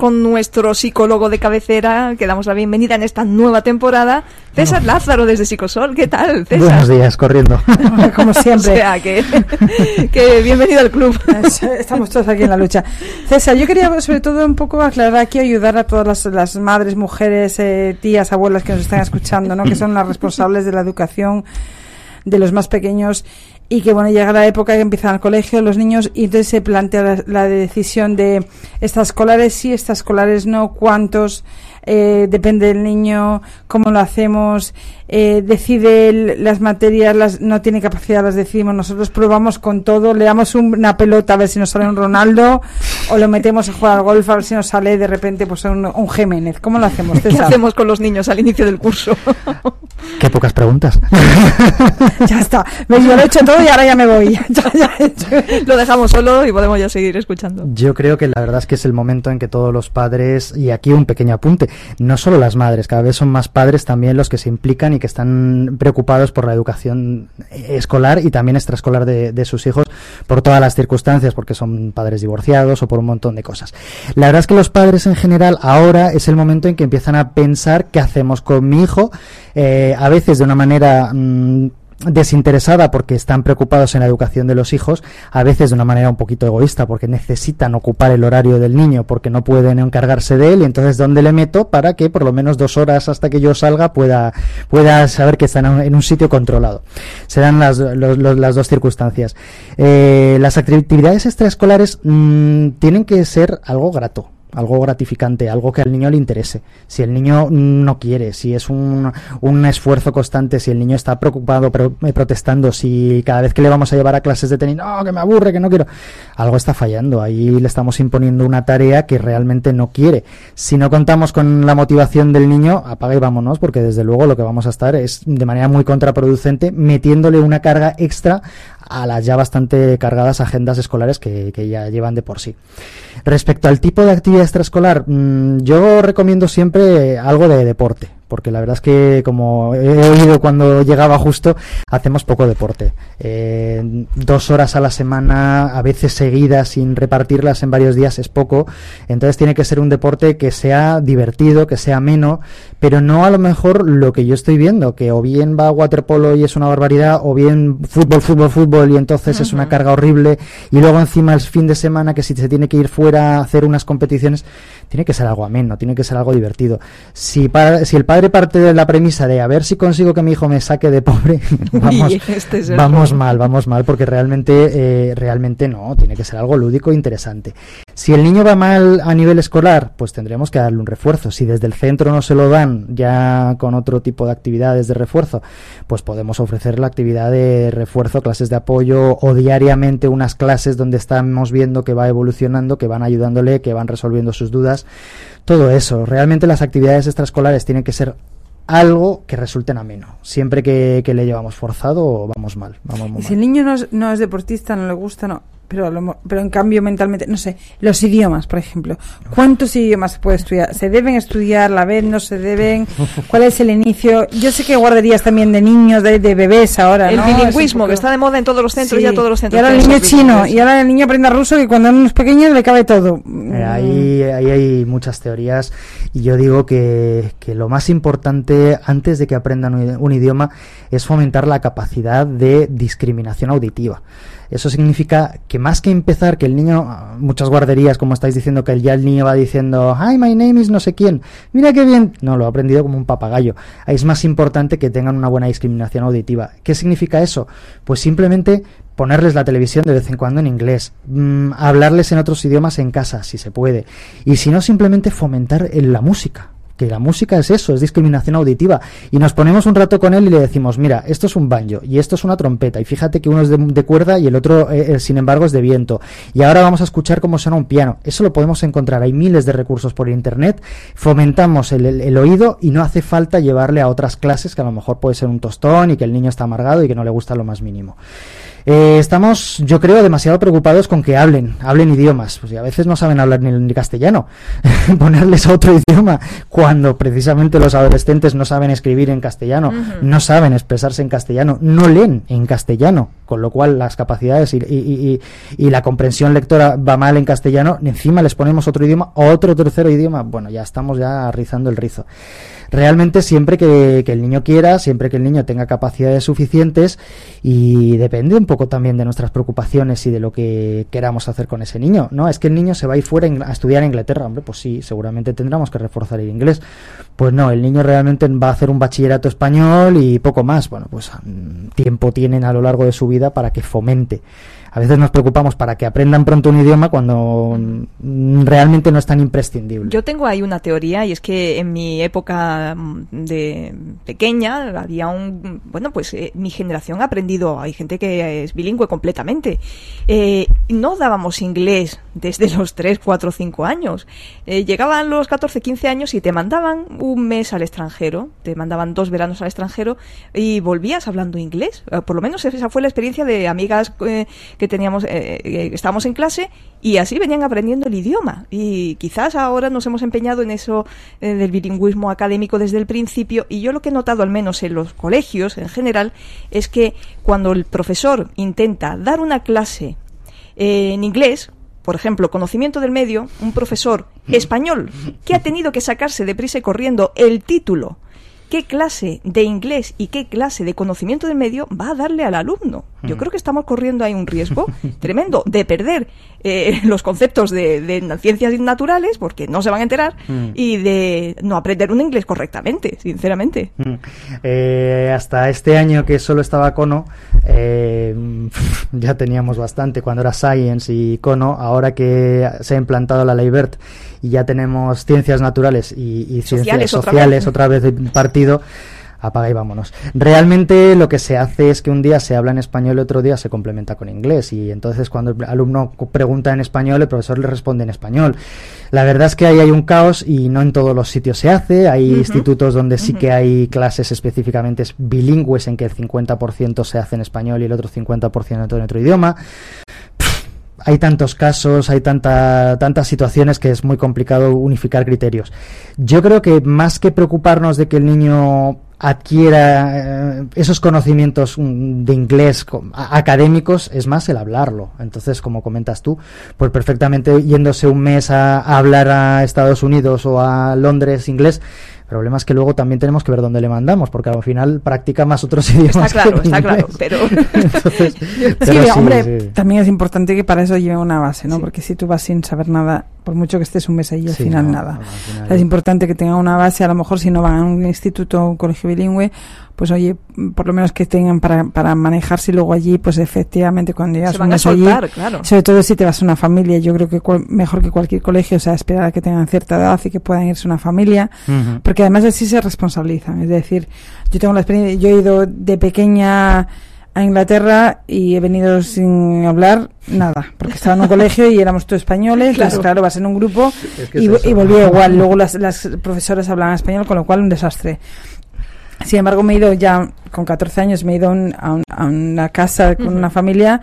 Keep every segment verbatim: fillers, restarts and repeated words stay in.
con nuestro psicólogo de cabecera, que damos la bienvenida en esta nueva temporada, César bueno. Lázaro desde Psicosol. ¿Qué tal, César? Buenos días, corriendo. Como siempre. O sea, que, que bienvenido al club. Estamos todos aquí en la lucha. César, yo quería sobre todo un poco aclarar aquí, ayudar a todas las, las madres, mujeres, eh, tías, abuelas que nos están escuchando, ¿no? Que son las responsables de la educación de los más pequeños. Y que bueno, llega la época que empiezan al colegio los niños y entonces se plantea la, la decisión de extraescolares sí, extraescolares no, cuántos, eh, depende del niño, cómo lo hacemos, eh, decide el, las materias, las no tiene capacidad, las decidimos nosotros, probamos con todo, le damos un, una pelota a ver si nos sale un Ronaldo o lo metemos a jugar al golf a ver si nos sale de repente pues un, un Jiménez. ¿Cómo lo hacemos, César? ¿Qué hacemos con los niños al inicio del curso? Qué pocas preguntas. Ya está, yo lo he hecho todo y ahora ya me voy. Ya, ya he hecho. Lo dejamos solo y podemos ya seguir escuchando. Yo creo que la verdad es que es el momento en que todos los padres, y aquí un pequeño apunte, no solo las madres, cada vez son más padres también los que se implican y que están preocupados por la educación escolar y también extraescolar de, de sus hijos por todas las circunstancias, porque son padres divorciados o por un montón de cosas. La verdad es que los padres en general ahora es el momento en que empiezan a pensar qué hacemos con mi hijo, eh, a veces de una manera mmm, desinteresada porque están preocupados en la educación de los hijos, a veces de una manera un poquito egoísta porque necesitan ocupar el horario del niño porque no pueden encargarse de él, y entonces ¿dónde le meto para que por lo menos dos horas hasta que yo salga pueda pueda saber que están en un sitio controlado? Serán las, los, los, las dos circunstancias. Eh, las actividades extraescolares mmm, tienen que ser algo grato, algo gratificante, algo que al niño le interese. Si el niño no quiere, si es un, un esfuerzo constante, si el niño está preocupado, pro, protestando, si cada vez que le vamos a llevar a clases de tenis, no, que me aburre, que no quiero, algo está fallando. Ahí le estamos imponiendo una tarea que realmente no quiere. Si no contamos con la motivación del niño, apaga y vámonos, porque desde luego lo que vamos a estar es de manera muy contraproducente metiéndole una carga extra a las ya bastante cargadas agendas escolares que, que ya llevan de por sí. Respecto al tipo de actividad extraescolar, mmm, yo recomiendo siempre algo de deporte, porque la verdad es que, como he oído cuando llegaba justo, hacemos poco deporte. Eh, dos horas a la semana, a veces seguidas, sin repartirlas en varios días, es poco. Entonces tiene que ser un deporte que sea divertido, que sea ameno, pero no a lo mejor lo que yo estoy viendo, que o bien va a waterpolo y es una barbaridad, o bien fútbol, fútbol, fútbol, y entonces uh-huh. es una carga horrible, y luego encima el fin de semana que si se tiene que ir fuera a hacer unas competiciones, tiene que ser algo ameno, tiene que ser algo divertido. Si, para, si el padre parte de la premisa de a ver si consigo que mi hijo me saque de pobre, vamos, este es vamos mal, vamos mal, porque realmente, eh, realmente no, tiene que ser algo lúdico e interesante. Si el niño va mal a nivel escolar, pues tendremos que darle un refuerzo. Si desde el centro no se lo dan ya con otro tipo de actividades de refuerzo, pues podemos ofrecer la actividad de refuerzo, clases de apoyo o diariamente unas clases donde estamos viendo que va evolucionando, que van ayudándole, que van resolviendo sus dudas. Todo eso. Realmente las actividades extraescolares tienen que ser algo que resulten ameno. Siempre que, que le llevamos forzado, vamos mal. Vamos muy y si mal. el niño no es, no es deportista, no le gusta, no. Pero, lo, pero en cambio mentalmente, no sé, los idiomas, por ejemplo. ¿Cuántos idiomas se puede estudiar? ¿Se deben estudiar la vez? ¿No se deben? ¿Cuál es el inicio? Yo sé que hay guarderías también de niños, de, de bebés ahora, el ¿no? bilingüismo, poco... que está de moda en todos los centros, sí. ya todos los centros. Y ahora el niño es chino, y ahora el niño aprende ruso, y cuando son pequeños le cabe todo. Eh, ahí, ahí hay muchas teorías, y yo digo que, que lo más importante antes de que aprendan un, un idioma es fomentar la capacidad de discriminación auditiva. Eso significa que más que empezar, que el niño, muchas guarderías, como estáis diciendo, que ya el niño va diciendo, hi, my name is no sé quién, mira qué bien, no, lo ha aprendido como un papagayo. Es más importante que tengan una buena discriminación auditiva. ¿Qué significa eso? Pues simplemente ponerles la televisión de vez en cuando en inglés, mmm, hablarles en otros idiomas en casa, si se puede, y si no, simplemente fomentar en la música. Que la música es eso, es discriminación auditiva, y nos ponemos un rato con él y le decimos, mira, esto es un banjo y esto es una trompeta, y fíjate que uno es de, de cuerda y el otro eh, sin embargo es de viento, y ahora vamos a escuchar cómo suena un piano. Eso lo podemos encontrar, hay miles de recursos por internet. Fomentamos el, el, el oído, y no hace falta llevarle a otras clases que a lo mejor puede ser un tostón y que el niño está amargado y que no le gusta lo más mínimo. Eh, estamos, yo creo, demasiado preocupados con que hablen, hablen idiomas, pues y a veces no saben hablar ni, ni castellano. Ponerles a otro idioma cuando precisamente los adolescentes no saben escribir en castellano, uh-huh. no saben expresarse en castellano, no leen en castellano. con lo cual las capacidades y, y, y, y la comprensión lectora va mal en castellano, encima les ponemos otro idioma, otro tercero idioma, bueno, ya estamos ya rizando el rizo. Realmente siempre que, que el niño quiera, siempre que el niño tenga capacidades suficientes, y depende un poco también de nuestras preocupaciones y de lo que queramos hacer con ese niño. No, es que el niño se va a ir fuera a estudiar a Inglaterra, hombre, pues sí, seguramente tendremos que reforzar el inglés. Pues no, el niño realmente va a hacer un bachillerato español y poco más. Bueno, pues tiempo tienen a lo largo de su vida para que fomente. A veces nos preocupamos para que aprendan pronto un idioma cuando realmente no es tan imprescindible. Yo tengo ahí una teoría, y es que en mi época de pequeña había un... Bueno, pues eh, mi generación ha aprendido, hay gente que es bilingüe completamente. Eh, no dábamos inglés desde los tres, cuatro, cinco años. Eh, llegaban los catorce, quince años y te mandaban un mes al extranjero, te mandaban dos veranos al extranjero y volvías hablando inglés. Eh, por lo menos esa fue la experiencia de amigas eh, que teníamos, eh, eh, estábamos en clase, y así venían aprendiendo el idioma. Y quizás ahora nos hemos empeñado en eso eh, del bilingüismo académico desde el principio, y yo lo que he notado, al menos en los colegios en general, es que cuando el profesor intenta dar una clase eh, en inglés, por ejemplo, conocimiento del medio, un profesor español que ha tenido que sacarse deprisa y corriendo el título, ¿qué clase de inglés y qué clase de conocimiento del medio va a darle al alumno? Yo creo que estamos corriendo ahí un riesgo tremendo de perder eh, los conceptos de, de ciencias naturales, porque no se van a enterar, mm. y de no aprender un inglés correctamente, sinceramente. Mm. Eh, hasta este año que solo estaba Cono, eh, ya teníamos bastante cuando era Science y Cono. Ahora que se ha implantado la ley BERT y ya tenemos ciencias naturales y, y ciencias sociales, sociales otra vez, otra vez de partido, apaga y vámonos. Realmente lo que se hace es que un día se habla en español y otro día se complementa con inglés, y entonces cuando el alumno pregunta en español, el profesor le responde en español. La verdad es que ahí hay un caos, y no en todos los sitios se hace. Hay uh-huh. institutos donde sí uh-huh. que hay clases específicamente bilingües en que el cincuenta por ciento se hace en español y el otro cincuenta por ciento en otro idioma. Hay tantos casos, hay tanta, tantas situaciones que es muy complicado unificar criterios. Yo creo que más que preocuparnos de que el niño adquiera eh, esos conocimientos de inglés a, académicos, es más el hablarlo. Entonces, como comentas tú, pues perfectamente yéndose un mes a, a hablar a Estados Unidos o a Londres inglés. El problema es que luego también tenemos que ver dónde le mandamos, porque al final practica más otros idiomas. Está claro, está claro, pero... Entonces, pero sí, sí, hombre, sí. También es importante que para eso lleve una base, ¿no? Sí. Porque si tú vas sin saber nada, por mucho que estés un mes ahí, al sí, final no, nada. No, al final es importante que tengan una base. A lo mejor si no van a un instituto o un colegio bilingüe, pues oye, por lo menos que tengan para, para manejarse, y luego allí, pues efectivamente cuando llegas un mes allí, claro. Sobre todo si te vas a una familia, yo creo que cual, mejor que cualquier colegio, o sea, esperar a que tengan cierta edad y que puedan irse a una familia, uh-huh. porque además así se responsabilizan. Es decir, yo tengo la experiencia, yo he ido de pequeña a Inglaterra y he venido sin hablar nada, porque estaba en un colegio y éramos todos españoles, claro, entonces, claro, vas en un grupo, es que y, es y volvía igual. Luego las, las profesoras hablaban español, con lo cual un desastre. Sin embargo, me he ido ya con catorce años, me he ido un, a, un, a una casa con uh-huh. una familia,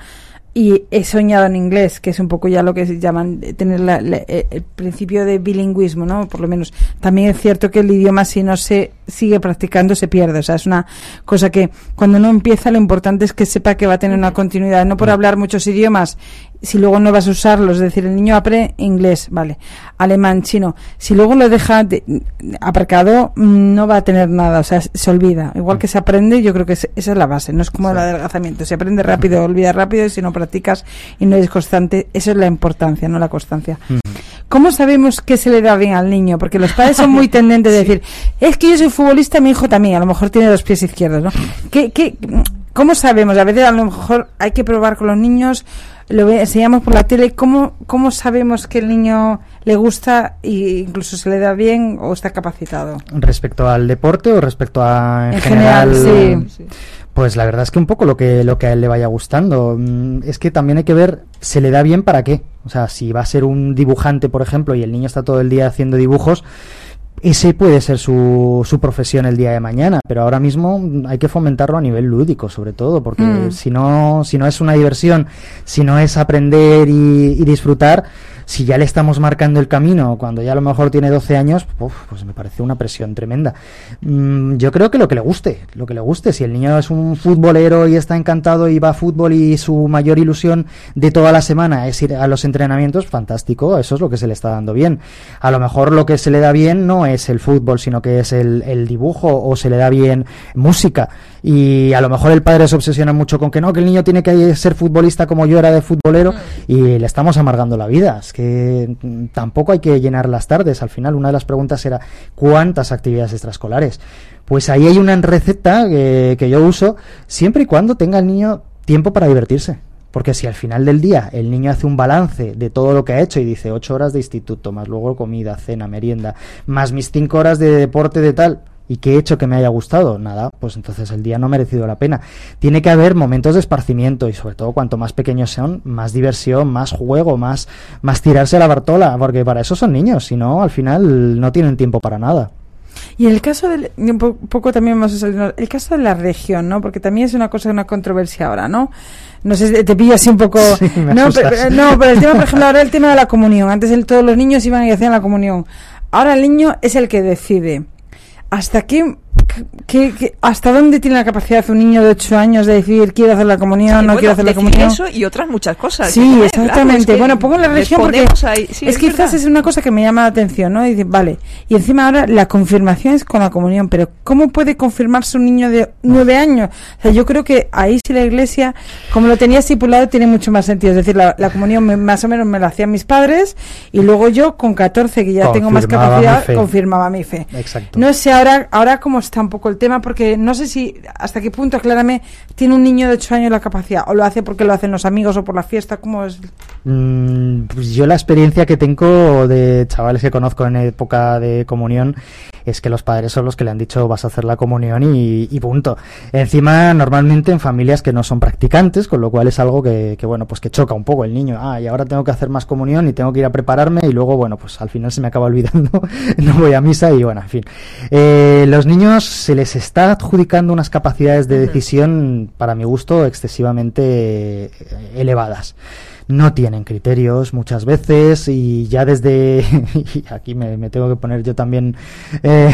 y he soñado en inglés, que es un poco ya lo que se llaman tener la, la, el principio de bilingüismo, ¿no? Por lo menos. También es cierto que el idioma, si no se sigue practicando, se pierde. O sea, es una cosa que cuando uno empieza, lo importante es que sepa que va a tener una continuidad. No por hablar muchos idiomas, si luego no vas a usarlos. Es decir, el niño aprende inglés, vale, alemán, chino. Si luego lo deja de, aparcado, no va a tener nada. O sea, se olvida. Igual que se aprende, yo creo que es, esa es la base. No es como sí. el adelgazamiento. Se aprende rápido, olvida rápido, y si no practicas y no eres constante, eso es la importancia, no la constancia. Uh-huh. ¿Cómo sabemos qué se le da bien al niño? Porque los padres son muy tendentes de decir, es que yo soy futbolista, mi hijo también, a lo mejor tiene dos pies izquierdos, ¿no? ¿Qué, qué, ¿Cómo sabemos? A veces a lo mejor hay que probar con los niños, lo enseñamos por la tele. ¿Cómo, cómo sabemos que el niño le gusta e incluso se le da bien o está capacitado? ¿Respecto al deporte o respecto a en, en general? general sí. Pues la verdad es que un poco lo que lo que a él le vaya gustando. Es que también hay que ver, ¿se le da bien para qué? O sea, si va a ser un dibujante, por ejemplo, y el niño está todo el día haciendo dibujos, ese puede ser su, su profesión el día de mañana, pero ahora mismo hay que fomentarlo a nivel lúdico, sobre todo, porque mm. si no si no es una diversión, si no es aprender y, y disfrutar, Si ya le estamos marcando el camino cuando ya a lo mejor tiene doce años, uf, pues me parece una presión tremenda. Mm, yo creo que lo que le guste, lo que le guste. Si el niño es un futbolero y está encantado y va a fútbol y su mayor ilusión de toda la semana es ir a los entrenamientos, fantástico, eso es lo que se le está dando bien. A lo mejor lo que se le da bien no es el fútbol, sino que es el, el dibujo, o se le da bien música. Y a lo mejor el padre se obsesiona mucho con que no, que el niño tiene que ser futbolista como yo era de futbolero, y le estamos amargando la vida. Es que tampoco hay que llenar las tardes. Al final, una de las preguntas era ¿cuántas actividades extraescolares? Pues ahí hay una receta que, que yo uso siempre y cuando tenga el niño tiempo para divertirse. Porque si al final del día el niño hace un balance de todo lo que ha hecho y dice ocho horas de instituto, más luego comida, cena, merienda, más mis cinco horas de deporte de tal, ¿y qué he hecho que me haya gustado? Nada, pues entonces el día no ha merecido la pena. Tiene que haber momentos de esparcimiento, y sobre todo cuanto más pequeños son, más diversión, más juego, más, más tirarse a la bartola, porque para eso son niños, si no, al final no tienen tiempo para nada. Y el caso del, un poco también más el caso de la región, ¿no? Porque también es una cosa, una controversia ahora, ¿no? No sé, te pillo así un poco. Sí, me no, asustas. pero, no, pero el tema, por ejemplo, ahora el tema de la comunión. Antes el, todos los niños iban y hacían la comunión. Ahora el niño es el que decide. ¿Hasta qué, qué, qué hasta dónde tiene la capacidad un niño de ocho años de decidir quiero hacer la comunión, sí, no bueno, quiero hacer la decir comunión? Eso y otras muchas cosas. Sí, ¿no? exactamente. Claro, es que bueno, pongo la región porque ahí. Sí, es, es quizás verdad. es una cosa que me llama la atención, ¿no? Y dice, vale, y encima ahora la confirmación es con la comunión, pero ¿cómo puede confirmarse un niño de nueve años? O sea, yo creo que ahí sí la Iglesia, como lo tenía estipulado, tiene mucho más sentido. Es decir, la, la comunión me, más o menos me la hacían mis padres, y luego yo con catorce, que ya tengo más capacidad, mi confirmaba mi fe. Exacto. No sé ahora, ahora cómo está un poco el tema, porque no sé si hasta qué punto, aclárame, tiene un niño de ocho años la capacidad, o lo hace porque lo hacen los amigos o por la fiesta, ¿cómo es? Mm, pues yo la experiencia que tengo de chavales que conozco en época de comunión es que los padres son los que le han dicho vas a hacer la comunión y, y punto. Encima, normalmente en familias que no son practicantes, con lo cual es algo que, que, bueno, pues que choca un poco el niño. Ah, y ahora tengo que hacer más comunión y tengo que ir a prepararme, y luego, bueno, pues al final se me acaba olvidando, no voy a misa y, bueno, en fin. Eh, los niños se les está adjudicando unas capacidades de decisión, para mi gusto, excesivamente elevadas. No tienen criterios muchas veces, y ya desde y aquí me, me tengo que poner yo también eh,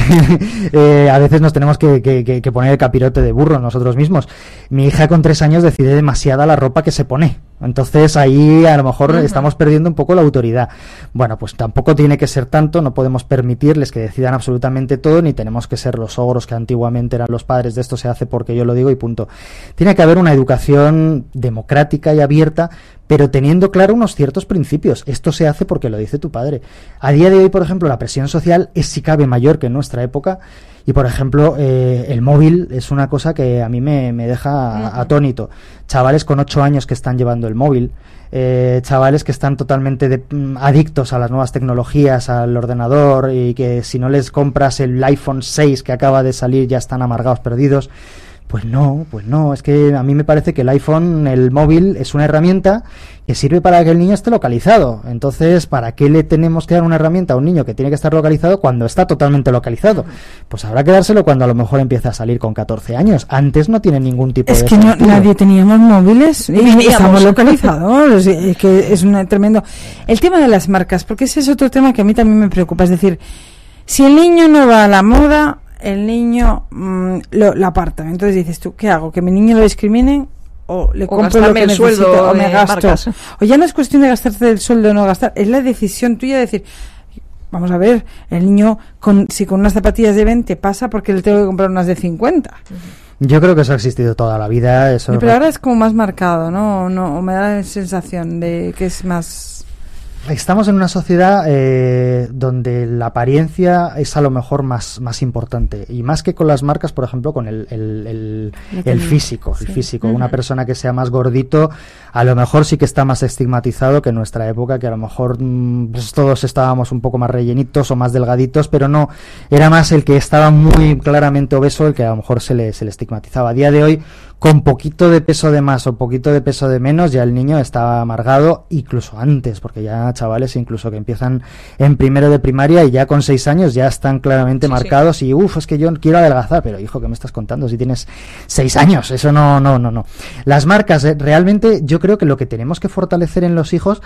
eh, a veces nos tenemos que, que, que poner el capirote de burro nosotros mismos. Mi hija con tres años decide demasiada la ropa que se pone, entonces ahí a lo mejor uh-huh. estamos perdiendo un poco la autoridad. Bueno, pues tampoco tiene que ser tanto, no podemos permitirles que decidan absolutamente todo, ni tenemos que ser los ogros que antiguamente eran los padres de esto se hace porque yo lo digo y punto. Tiene que haber una educación democrática y abierta, pero teniendo claro unos ciertos principios. Esto se hace porque lo dice tu padre. A día de hoy, por ejemplo, la presión social es si cabe mayor que en nuestra época, y por ejemplo eh, el móvil es una cosa que a mí me, me deja atónito. Chavales con ocho años que están llevando el móvil, eh, chavales que están totalmente de, mm, adictos a las nuevas tecnologías, al ordenador, y que si no les compras el iPhone seis que acaba de salir ya están amargados, perdidos. Pues no, pues no, es que a mí me parece que el iPhone, el móvil, es una herramienta que sirve para que el niño esté localizado. Entonces, ¿para qué le tenemos que dar una herramienta a un niño que tiene que estar localizado cuando está totalmente localizado? Pues habrá que dárselo cuando a lo mejor empieza a salir con catorce años. Antes no tiene ningún tipo es de... Es que no, sentido. nadie teníamos móviles y, y estamos localizados. Es que es un tremendo... El tema de las marcas, porque ese es otro tema que a mí también me preocupa. Es decir, si el niño no va a la moda, el niño mmm, lo, lo aparta. Entonces dices tú, ¿qué hago? ¿Que mi niño lo discriminen? O le o compro lo que el necesito, sueldo o me gasto. Marcas. O ya no es cuestión de gastarte el sueldo o no gastar, es la decisión tuya de decir, vamos a ver, el niño, con si con unas zapatillas de veinte pasa porque le tengo que comprar unas de cincuenta. Yo creo que eso ha existido toda la vida. Eso sí, pero ahora es como más marcado, ¿no? no o me da la sensación de que es más... Estamos en una sociedad eh, donde la apariencia es a lo mejor más, más importante, y más que con las marcas, por ejemplo, con el, el, el, el físico, sí. el físico. Uh-huh. Una persona que sea más gordito, a lo mejor sí que está más estigmatizado que en nuestra época, que a lo mejor mmm, pues todos estábamos un poco más rellenitos o más delgaditos, pero no, era más el que estaba muy claramente obeso el que a lo mejor se le, se le estigmatizaba. A día de hoy, con poquito de peso de más o poquito de peso de menos, ya el niño está amargado, incluso antes, porque ya chavales incluso que empiezan en primero de primaria y ya con seis años ya están claramente sí, marcados sí. y uff, es que yo quiero adelgazar, pero hijo, ¿qué me estás contando si tienes seis años? Eso no, no, no, no. Las marcas, eh, realmente yo creo que lo que tenemos que fortalecer en los hijos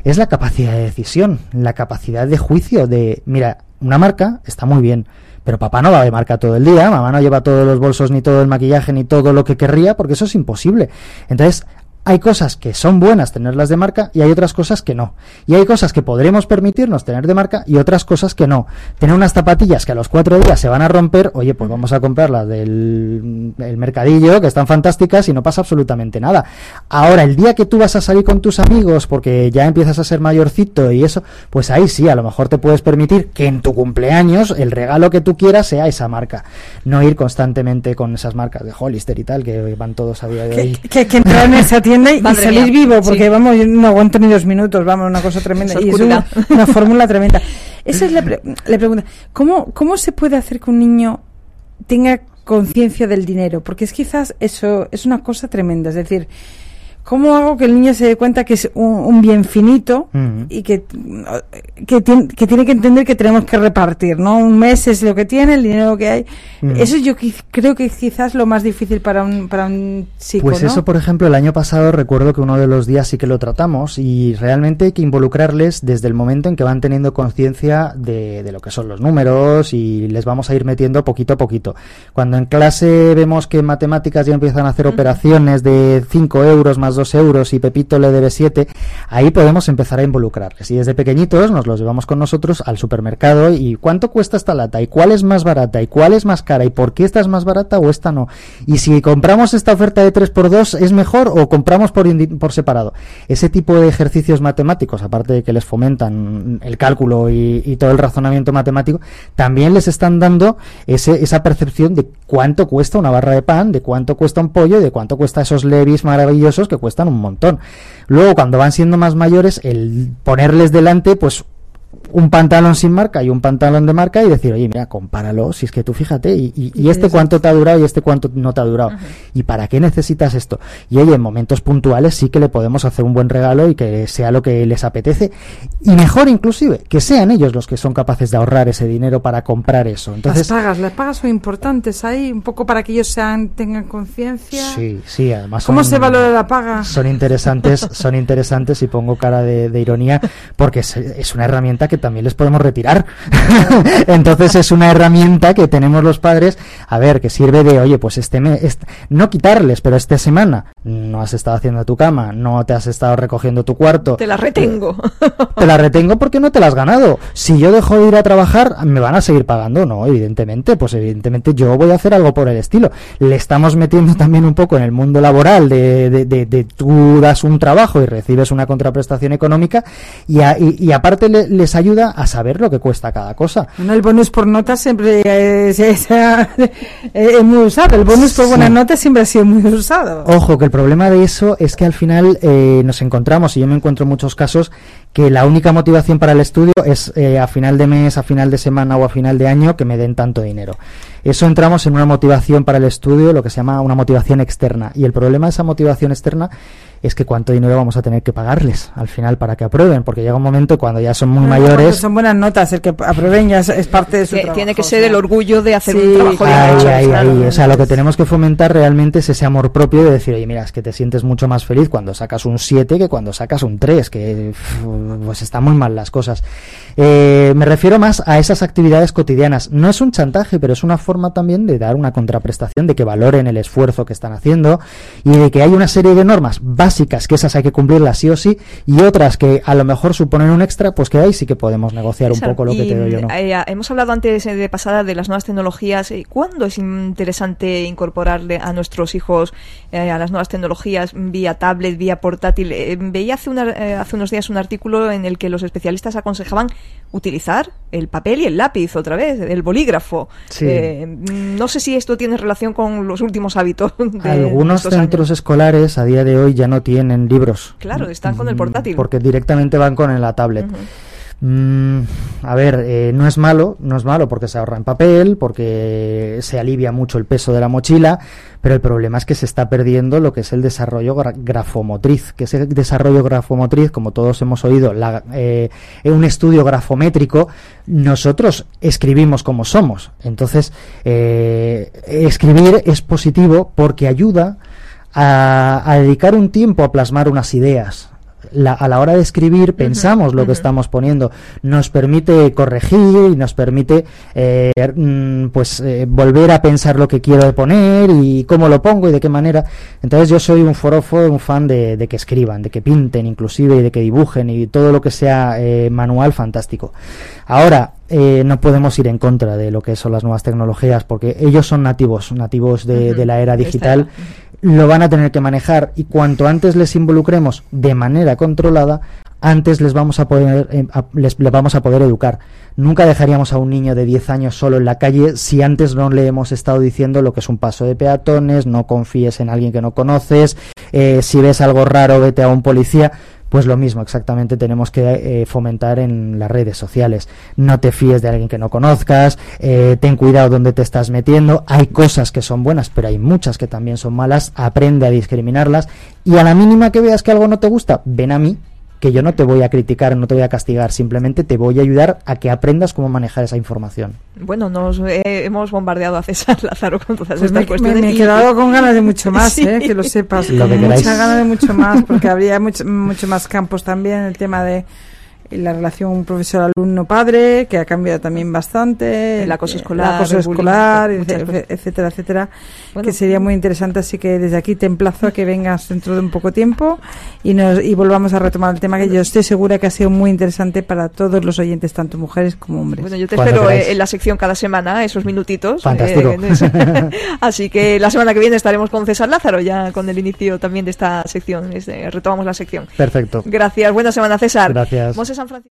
es la capacidad de decisión, la capacidad de juicio de, mira, una marca está muy bien, pero papá no va de marca todo el día, mamá no lleva todos los bolsos, ni todo el maquillaje, ni todo lo que querría, porque eso es imposible. Entonces, hay cosas que son buenas tenerlas de marca y hay otras cosas que no. Y hay cosas que podremos permitirnos tener de marca y otras cosas que no. Tener unas zapatillas que a los cuatro días se van a romper, oye, pues vamos a comprarlas del el mercadillo, que están fantásticas y no pasa absolutamente nada. Ahora, el día que tú vas a salir con tus amigos porque ya empiezas a ser mayorcito y eso, pues ahí sí, a lo mejor te puedes permitir que en tu cumpleaños el regalo que tú quieras sea esa marca. No ir constantemente con esas marcas de Hollister y tal, que van todos a día de hoy. Que, que, que entrar en esa tienda y Madre salir mía, vivo, porque sí. vamos, yo no aguanto ni dos minutos, vamos, una cosa tremenda. Y es una, una fórmula tremenda. Esa es la, pre la pregunta. ¿Cómo, ¿Cómo se puede hacer que un niño tenga conciencia del dinero? Porque es quizás eso es una cosa tremenda. Es decir, ¿cómo hago que el niño se dé cuenta que es un, un bien finito uh-huh. y que, que, tiene, que tiene que entender que tenemos que repartir, ¿no? Un mes es lo que tiene, el dinero que hay. Uh-huh. Eso yo creo que es quizás lo más difícil para un, para un chico, Pues ¿no? eso, por ejemplo, el año pasado recuerdo que uno de los días sí que lo tratamos y realmente hay que involucrarles desde el momento en que van teniendo conciencia de, de lo que son los números y les vamos a ir metiendo poquito a poquito. Cuando en clase vemos que en matemáticas ya empiezan a hacer uh-huh. operaciones de cinco euros más dos euros y Pepito le debe siete, ahí podemos empezar a involucrarles. Y desde pequeñitos nos los llevamos con nosotros al supermercado y ¿cuánto cuesta esta lata? ¿Y cuál es más barata? ¿Y cuál es más cara? ¿Y por qué esta es más barata o esta no? Y si compramos esta oferta de tres por dos, ¿es mejor o compramos por, por separado? Ese tipo de ejercicios matemáticos, aparte de que les fomentan el cálculo y, y todo el razonamiento matemático, también les están dando ese, esa percepción de cuánto cuesta una barra de pan, de cuánto cuesta un pollo y de cuánto cuesta esos Levi's maravillosos que cuestan un montón. Luego, cuando van siendo más mayores, el ponerles delante, pues, un pantalón sin marca y un pantalón de marca y decir, oye, mira, compáralo, si es que tú fíjate, y, y, y este cuánto te ha durado y este cuánto no te ha durado. Uh-huh. ¿Y para qué necesitas esto? Y oye, en momentos puntuales sí que le podemos hacer un buen regalo y que sea lo que les apetece. Y mejor inclusive, que sean ellos los que son capaces de ahorrar ese dinero para comprar eso. Entonces, las pagas, las pagas son importantes ahí, un poco para que ellos sean, tengan conciencia. Sí, sí, además ¿Cómo son, se valora la paga? Son interesantes, son interesantes y pongo cara de, de ironía porque es, es una herramienta que también les podemos retirar. Entonces es una herramienta que tenemos los padres, a ver, que sirve de, oye, pues este mes, este, no quitarles, pero esta semana no has estado haciendo tu cama, no te has estado recogiendo tu cuarto. Te la retengo. Te la retengo porque no te la has ganado. Si yo dejo de ir a trabajar, ¿me van a seguir pagando? No, evidentemente, pues evidentemente yo voy a hacer algo por el estilo. Le estamos metiendo también un poco en el mundo laboral de, de, de, de tú das un trabajo y recibes una contraprestación económica y, a, y, y aparte le, les ayuda a saber lo que cuesta cada cosa. Bueno, el bonus por notas siempre eh, se, se ha, eh, es muy usado. El bonus por sí. buenas notas siempre ha sido muy usado. Ojo, que el problema de eso es que al final eh, nos encontramos, y yo me encuentro en muchos casos, que la única motivación para el estudio es eh, a final de mes, a final de semana o a final de año que me den tanto dinero. Eso entramos en una motivación para el estudio, lo que se llama una motivación externa. Y el problema de esa motivación externa es que cuánto dinero vamos a tener que pagarles al final para que aprueben, porque llega un momento cuando ya son muy bueno, mayores. Son buenas notas, el que aprueben ya es, es parte de su que, trabajo. Tiene que ser el orgullo de hacer sí, un trabajo bien hecho. Ahí, ahí, ahí. O sea, lo que tenemos que fomentar realmente es ese amor propio de decir, oye, mira, es que te sientes mucho más feliz cuando sacas un siete que cuando sacas un tres, que pues están muy mal las cosas. Eh, me refiero más a esas actividades cotidianas. No es un chantaje, pero es una forma también de dar una contraprestación, de que valoren el esfuerzo que están haciendo y de que hay una serie de normas básicas que esas hay que cumplirlas sí o sí, y otras que a lo mejor suponen un extra, pues que ahí sí que podemos negociar un poco lo que te doy yo, ¿no? Eh, hemos hablado antes de pasada de las nuevas tecnologías. ¿Cuándo es interesante incorporarle a nuestros hijos eh, a las nuevas tecnologías vía tablet, vía portátil? Eh, veía hace, una, eh, hace unos días un artículo en el que los especialistas aconsejaban utilizar el papel y el lápiz otra vez, el bolígrafo. Sí. Eh, no sé si esto tiene relación con los últimos hábitos de algunos centros años. escolares a día de hoy ya no tienen libros. Claro, están con el portátil. Porque directamente van con la tablet. Uh-huh. Mm, a ver, eh, no es malo, no es malo porque se ahorra en papel, porque se alivia mucho el peso de la mochila, pero el problema es que se está perdiendo lo que es el desarrollo gra- grafomotriz, que ese desarrollo grafomotriz, como todos hemos oído, la, eh, en un estudio grafométrico, nosotros escribimos como somos. Entonces, eh, escribir es positivo porque ayuda A, a dedicar un tiempo a plasmar unas ideas. la, a la hora de escribir pensamos uh-huh, lo uh-huh. que estamos poniendo, nos permite corregir y nos permite eh, pues eh, volver a pensar lo que quiero poner y cómo lo pongo y de qué manera. Entonces yo soy un forofo, un fan de, de que escriban, de que pinten inclusive y de que dibujen y todo lo que sea eh, manual, fantástico. Ahora, eh, no podemos ir en contra de lo que son las nuevas tecnologías porque ellos son nativos, nativos de, uh-huh. de la era digital, lo van a tener que manejar y cuanto antes les involucremos de manera controlada, antes les vamos a poder eh, a, les, les vamos a poder educar. Nunca dejaríamos a un niño de diez años solo en la calle si antes no le hemos estado diciendo lo que es un paso de peatones, no confíes en alguien que no conoces, eh, si ves algo raro vete a un policía. Pues lo mismo, exactamente, tenemos que eh, fomentar en las redes sociales. No te fíes de alguien que no conozcas, eh, ten cuidado donde te estás metiendo. Hay cosas que son buenas, pero hay muchas que también son malas. Aprende a discriminarlas y a la mínima que veas que algo no te gusta, ven a mí, que yo no te voy a criticar, no te voy a castigar, simplemente te voy a ayudar a que aprendas cómo manejar esa información. Bueno, nos eh, hemos bombardeado a César Lázaro con todas pues estas me, cuestiones. Me, me he quedado con ganas de mucho más, sí. eh, que lo sepas, lo con que muchas ganas de mucho más, porque habría mucho, mucho más campos también, el tema de la relación profesor-alumno-padre, que ha cambiado también bastante, el acoso escolar, el acoso escolar, bullying, etcétera, etcétera, bueno, que sería muy interesante, así que desde aquí te emplazo a que vengas dentro de un poco tiempo y nos y volvamos a retomar el tema que yo estoy segura que ha sido muy interesante para todos los oyentes, tanto mujeres como hombres. Bueno, yo te espero queráis. en la sección cada semana, esos minutitos. Fantástico. Eh, así que la semana que viene estaremos con César Lázaro, ya con el inicio también de esta sección, este, retomamos la sección. Perfecto. Gracias, buena semana César. Gracias. Monse San Francisco.